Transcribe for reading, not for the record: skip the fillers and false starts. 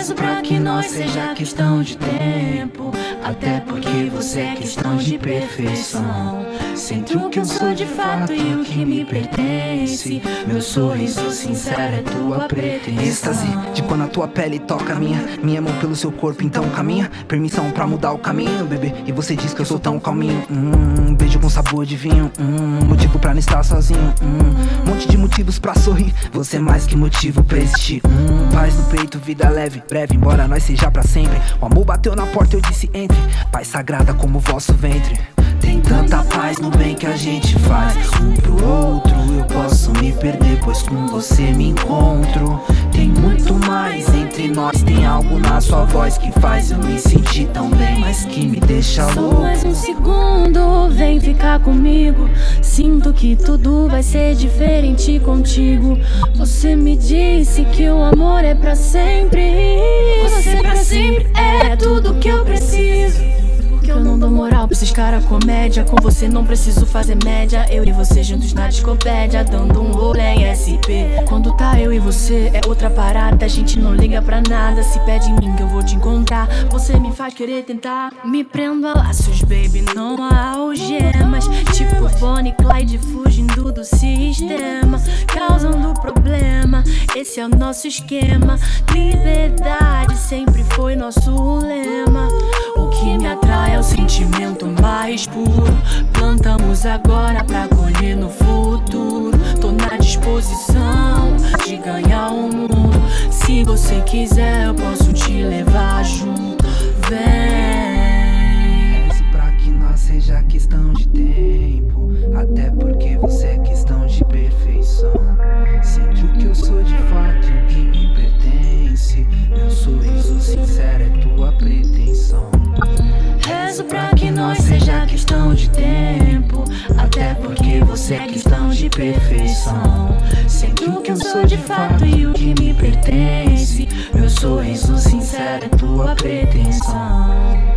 Rezo pra que nós seja questão de tempo, até porque você é questão de perfeição. Entre o que eu sou de fato e o que me pertence, meu sorriso sincero é tua pretensão. Êxtase de quando a tua pele toca a minha mão pelo seu corpo, então caminha. Permissão pra mudar o caminho, bebê. E você diz que eu sou tão calminho. Beijo com sabor de vinho. Motivo pra não estar sozinho. Monte de motivos pra sorrir. Você é mais que motivo pra existir. Paz no peito, vida leve, breve, embora nós seja pra sempre. O amor bateu na porta, eu disse entre. Paz sagrada como o vosso ventre. Tem tanta paz no bem que a gente faz um pro outro. Eu posso me perder, pois com você me encontro. Tem muito mais entre nós, tem algo na sua voz que faz eu me sentir tão bem, mas que me deixa louco. Só mais um segundo, vem ficar comigo. Sinto que tudo vai ser diferente contigo. Você me disse que o amor é pra sempre. Você pra sempre é tudo que eu preciso. Que eu não dou moral pra esses cara comédia. Com você não preciso fazer média. Eu e você juntos na discopédia, dando um rolê em SP. Quando tá eu e você é outra parada. A gente não liga pra nada. Se pede em mim que eu vou te encontrar. Você me faz querer tentar. Me prendo a laços, baby, não há algemas. Tipo Bonnie e Clyde fugindo do sistema, causando problema. Esse é o nosso esquema. Liberdade sempre foi nosso lema. O que me atrai é o sentimento mais puro. Plantamos agora pra colher no futuro. Tô na disposição de ganhar o mundo. Se você quiser eu posso te levar junto. Vem. Rezo pra que nós seja questão de tempo, até porque você é questão de perfeição. Entre o que eu sou de fato e o que me pertence, meu sorriso sincero é tua pretensão. Rezo pra que nós seja questão de tempo, até porque você é questão de perfeição. Entre o que eu sou de fato e o que me pertence, meu sorriso sincero é tua pretensão.